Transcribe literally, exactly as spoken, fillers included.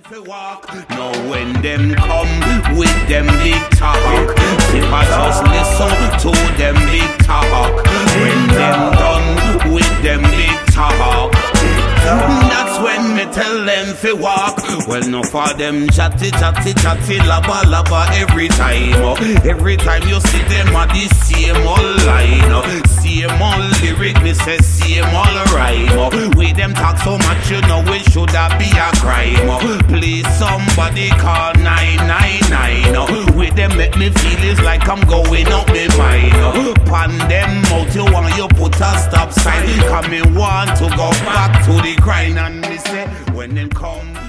fi walk. Now when them come with them big talk, if I just listen to them big talk. When them done with them big talk, that's when me tell them fi walk. Well, no for them chatty, chatty, chatty, laba, laba every time. Oh. Every time you see them at the same old line, oh. Same old lyric, me say same old rhyme. Oh. With them talk so much, you know it should have be a crime. Oh. Please somebody call nine nine nine. Oh. With them make me feel it's like I'm going up my mind. Oh. Pan them out, you want you put a stop sign. Come me want to go back to the grind, and me say when them come